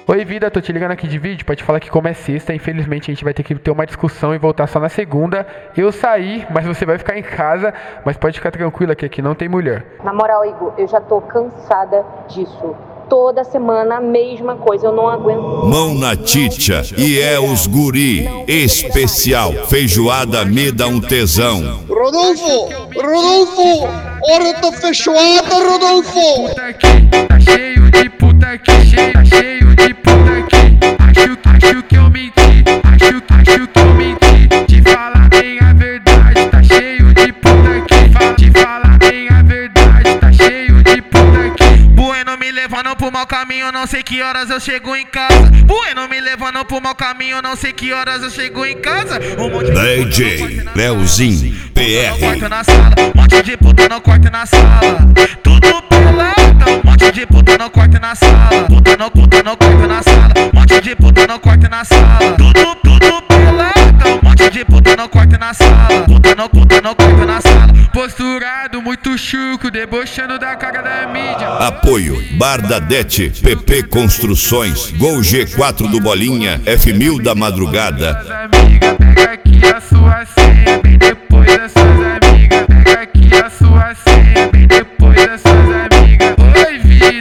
Oi vida, tô te ligando aqui de vídeo pra te falar que como é sexta, infelizmente a gente vai ter que ter uma discussão e voltar só na segunda. Eu saí, mas você vai ficar em casa, mas pode ficar tranquila que aqui não tem mulher. Na moral, Igor, eu já tô cansada disso. Toda semana a mesma coisa, eu não aguento. Mão na titia e é os guri especial. Feijoada me dá um tesão. Rodolfo! Hora da feijoada, Rodolfo! Puta aqui, tá cheio de puta aqui, tá cheio de puta aqui. Acho que eu menti, acho que eu menti. Te falar bem a verdade, tá cheio de puta aqui. Te falar bem a verdade, tá cheio de puta aqui. Bueno me levando pro mau caminho, não sei que horas eu chego em casa. Bueno me levando pro mau caminho, não sei que horas eu chego em casa. Um monte de DJ Leozinho PR. quarto na sala, monte de puta no quarto na sala. Tudo pelado, monte de puta no quarto na sala. Puta no quarto na sala, monte de puta no quarto na sala. Tudo pelado, monte de puta no quarto na sala. Puta no quarto na sala. Posturado, muito chuco, debochando da cara da mídia. Apoio Bardadete, PP Construções, Gol G4 do Bolinha, F1000 da Madrugada. Suas amigas, pega aqui a sua senha, bem depois das suas amigas. Pega aqui a sua senha, bem depois das suas amigas. Oi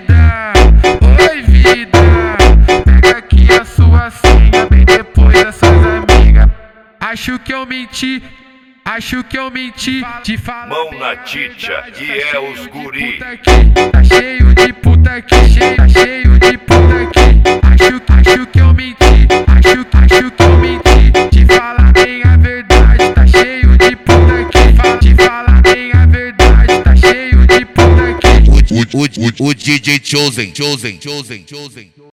vida, pega aqui a sua senha, bem depois das suas amigas. Acho que eu menti, te falar. Mão na titia e é os guri. Tá cheio de puta aqui, tá cheio de puta aqui. Acho que eu menti, acho que eu menti. Te falar bem a verdade, tá cheio de puta aqui. Te falar bem a verdade, tá cheio de puta aqui. O DJ Chosen.